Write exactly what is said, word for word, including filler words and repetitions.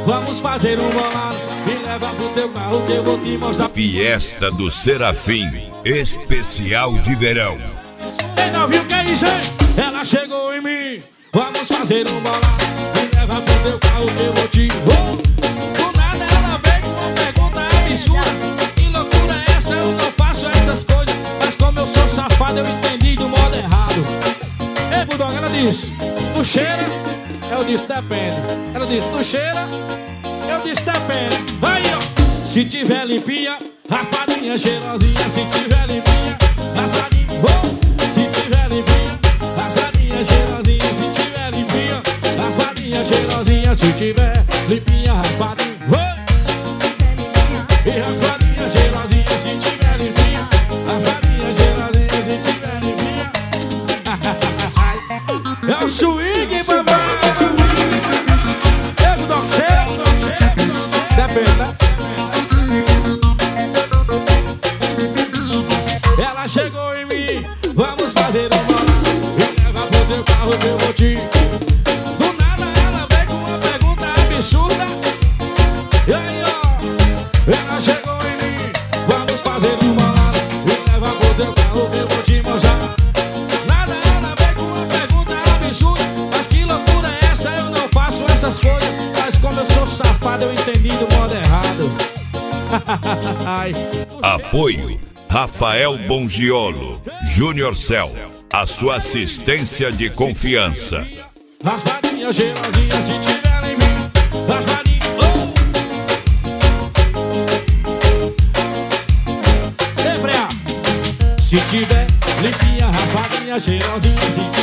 Vamos fazer um bolado, me leva pro teu carro que eu vou te mostrar. Fiesta do Serafim, especial de verão. Ei, não viu que é isso, hein? Ela chegou em mim. Vamos fazer um bolado, me leva pro teu carro que eu vou te... Oh! Do nada ela veio com uma pergunta absurda. Que loucura é essa? Eu não faço essas coisas. Mas como eu sou safado, eu entendi do modo errado. Ei, Bulldog, ela disse, tu cheira? Eu disse, depende. Ela disse, tu cheira? Eu disse, depende. Aí, ó. Se tiver limpinha, raspadinha, cheirosinha. Se tiver limpinha, raspadinha. Oh! Se tiver limpinha, raspadinha, cheirosinha. Se tiver limpinha, raspadinha, cheirosinha. Se tiver limpinha, raspadinha. Oh! E raspadinha, cheirosinha. Se tiver limpinha, raspadinha, cheirosinha. Se tiver limpinha. É o swing, papai. Eu dou cheiro. Depende, né? Ela chegou em mim. Vamos fazer um bolado. Me leva pro teu carro que eu vou te... Do nada ela veio com uma pergunta absurda. E aí, ó. Ela chegou em mim. Vamos fazer um bolado. Me leva pro teu carro que eu vou te mostrar. Nada ela veio com uma pergunta absurda. Mas que loucura é essa? Eu não faço essas coisas. Mas como eu sou safado, eu entendi do modo errado. Apoio Rafael Bongiolo, Júnior Cell, a sua assistência de confiança. Raspadinha, cheirosinha, se tiver em mim. Raspadinha, oh! Ei, Freia. Se tiver limpinha, raspadinha, cheirosinha, se tiver